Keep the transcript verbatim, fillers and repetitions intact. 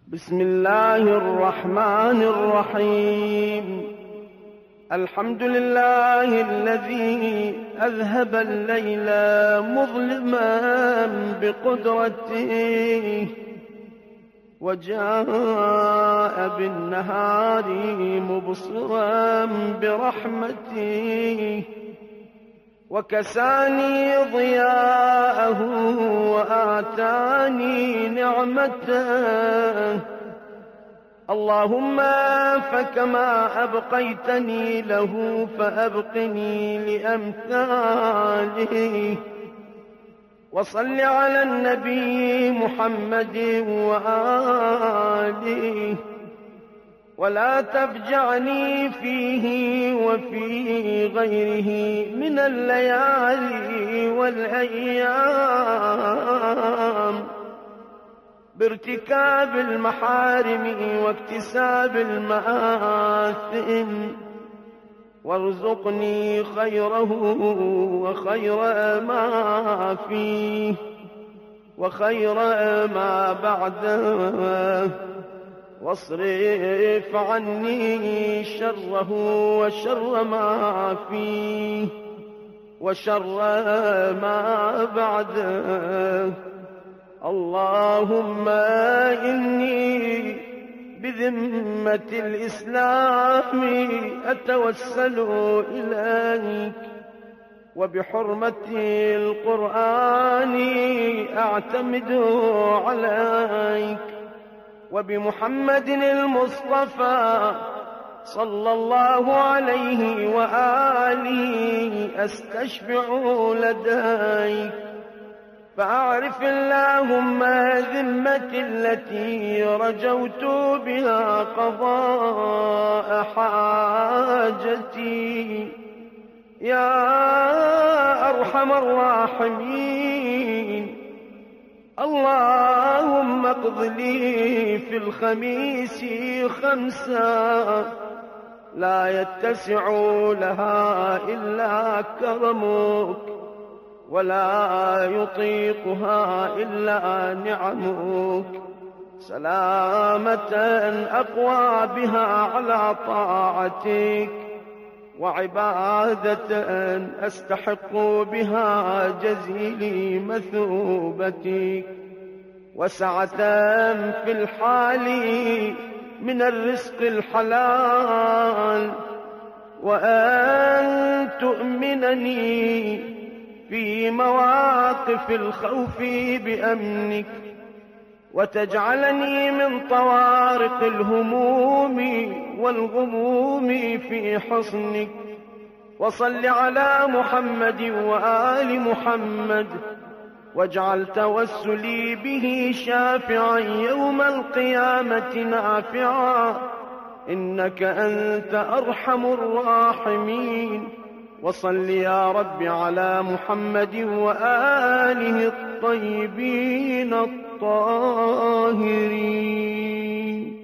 بسم الله الرحمن الرحيم. الحمد لله الذي أذهب الليل مظلما بقدرته وجاء بالنهار مبصرا برحمته وكساني ضياءه وآتاني نعمته. اللهم فكما أبقيتني له فأبقني لأمثاله. وصل على النبي محمد وآله ولا تفجعني فيه وفي غيره من الليالي والأيام بارتكاب المحارم واكتساب المآثم، وارزقني خيره وخير ما فيه وخير ما بعده، واصرف عني شره وشر ما فيه وشر ما بعده. اللهم إني بذمة الإسلام أتوسل إليك، وبحرمة القرآن أعتمد عليك، وبمحمد المصطفى صلى الله عليه وآله أستشفع لديك. فأعرف اللهم ذمتي التي رجوت بها قضاء حاجتي يا أرحم الراحمين. اللهم اقض لي في الخميس خمسا لا يتسع لها إلا كرمك، ولا يطيقها إلا نعمك، سلامة أقوى بها على طاعتك، وعبادة أستحق بها جزيل مثوبتك، وسعة في الحال من الرزق الحلال، وأن تؤمنني في مواقف الخوف بأمنك، وتجعلني من طوارق الهموم والغموم في حصنك. وصل على محمد وآل محمد، واجعل توسلي به شافعا يوم القيامة نافعا، إنك أنت أرحم الراحمين. وصل يا رب على محمد وآله الطيبين الطاهرين.